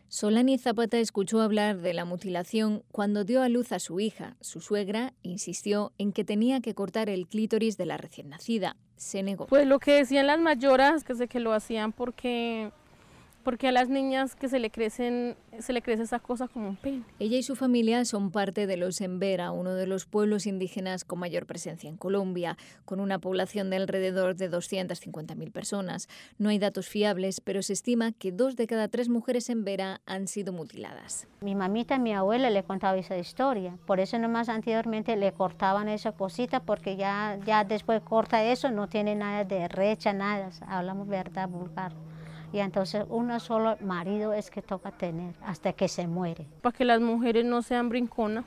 Solani Zapata escuchó hablar de la mutilación cuando dio a luz a su hija. Su suegra insistió en que tenía que cortar el clítoris de la recién nacida. Se negó. Pues lo que decían las mayoras, que lo hacían porque a las niñas que se le crece esa cosa como un pene. Ella y su familia son parte de los Embera, uno de los pueblos indígenas con mayor presencia en Colombia, con una población de alrededor de 250.000 personas. No hay datos fiables, pero se estima que 2 de cada 3 mujeres Embera han sido mutiladas. Mi mamita, mi abuela le contaba esa historia, por eso nomás anteriormente le cortaban esa cosita, porque ya después corta eso, no tiene nada de recha, nada, hablamos verdad vulgar. Y entonces uno solo marido es que toca tener hasta que se muere. Para que las mujeres no sean brinconas.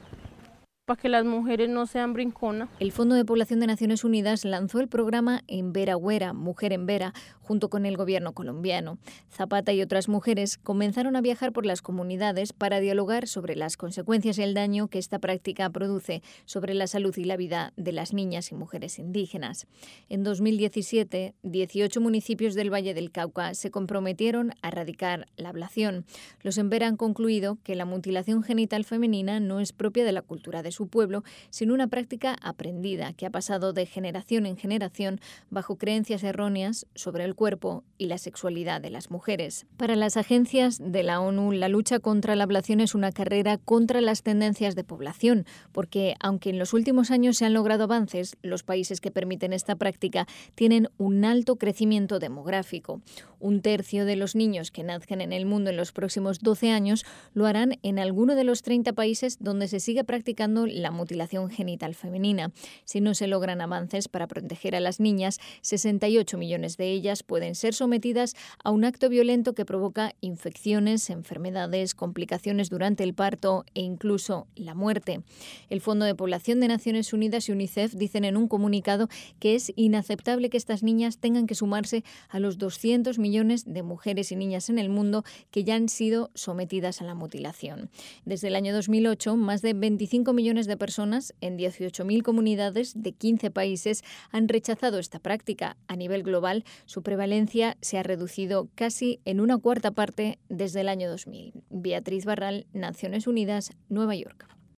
El Fondo de Población de Naciones Unidas lanzó el programa Embera Güera, Mujer Embera, junto con el gobierno colombiano. Zapata y otras mujeres comenzaron a viajar por las comunidades para dialogar sobre las consecuencias y el daño que esta práctica produce sobre la salud y la vida de las niñas y mujeres indígenas. En 2017, 18 municipios del Valle del Cauca se comprometieron a erradicar la ablación. Los Embera han concluido que la mutilación genital femenina no es propia de la cultura de su pueblo, sino una práctica aprendida que ha pasado de generación en generación bajo creencias erróneas sobre el cuerpo y la sexualidad de las mujeres. Para las agencias de la ONU, la lucha contra la ablación es una carrera contra las tendencias de población, porque aunque en los últimos años se han logrado avances, los países que permiten esta práctica tienen un alto crecimiento demográfico. 1/3 de los niños que nazcan en el mundo en los próximos 12 años lo harán en alguno de los 30 países donde se sigue practicando la mutilación genital femenina. Si no se logran avances para proteger a las niñas, 68 millones de ellas pueden ser sometidas a un acto violento que provoca infecciones, enfermedades, complicaciones durante el parto e incluso la muerte. El Fondo de Población de Naciones Unidas y UNICEF dicen en un comunicado que es inaceptable que estas niñas tengan que sumarse a los 200 millones de mujeres y niñas en el mundo que ya han sido sometidas a la mutilación. Desde el año 2008, más de 25 millones de personas en 18.000 comunidades de 15 países han rechazado esta práctica. A nivel global, su prevalencia se ha reducido casi en 1/4 parte desde el año 2000. Beatriz Barral, Naciones Unidas, Nueva York.